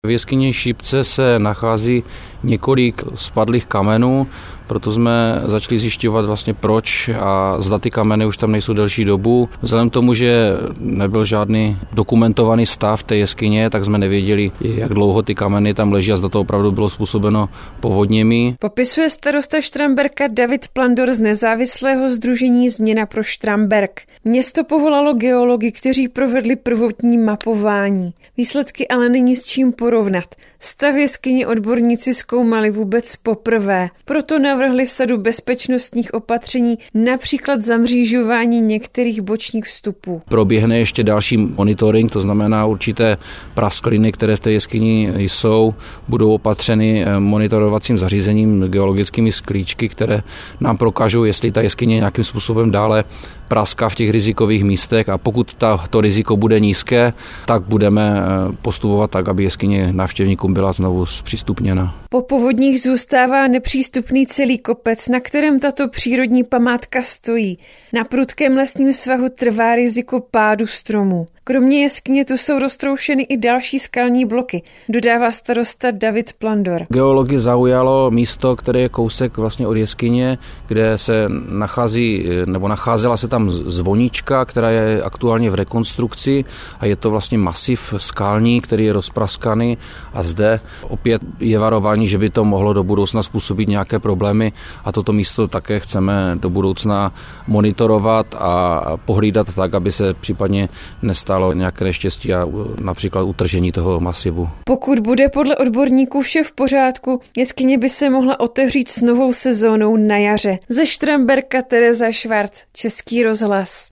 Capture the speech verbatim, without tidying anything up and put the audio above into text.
V jeskyni Šípce se nachází několik spadlých kamenů, proto jsme začali zjišťovat vlastně proč a zda ty kameny už tam nejsou delší dobu. Vzhledem k tomu, že nebyl žádný dokumentovaný stav té jeskyně, tak jsme nevěděli, jak dlouho ty kameny tam leží a zda to opravdu bylo způsobeno povodněmi. Popisuje starosta Štramberka David Plandor z nezávislého sdružení Změna pro Štramberk. Město povolalo geology, kteří provedli prvotní mapování. Výsledky ale není s čím porovnat. Stav jeskyně odborníci zkoumali vůbec poprvé. Proto navrhli sadu bezpečnostních opatření, například zamřížování některých bočních vstupů. Proběhne ještě další monitoring, to znamená určité praskliny, které v té jeskyni jsou, budou opatřeny monitorovacím zařízením, geologickými sklíčky, které nám prokážou, jestli ta jeskyně nějakým způsobem dále praská v těch rizikových místech a pokud ta, to riziko bude nízké, tak budeme postupovat tak, aby jeskyně návštěvníkům byla znovu zpřístupněna. Po povodních zůstává nepřístupný celý kopec, na kterém tato přírodní památka stojí. Na prudkém lesním svahu trvá riziko pádu stromů. Kromě jeskyně tu jsou roztroušeny i další skalní bloky, dodává starosta David Plandor. Geology zaujalo místo, které je kousek vlastně od jeskyně, kde se nachází, nebo nacházela se tam zvonička, která je aktuálně v rekonstrukci a je to vlastně masiv skalní, který je rozpraskaný a zde opět je varování, že by to mohlo do budoucna způsobit nějaké problémy a toto místo také chceme do budoucna monitorovat a pohlídat tak, aby se případně nestalo nějaké neštěstí a například utržení toho masivu. Pokud bude podle odborníků vše v pořádku, jeskyně by se mohla otevřít s novou sezónou na jaře. Ze Štramberka Tereza Švarc, Český rozhlas.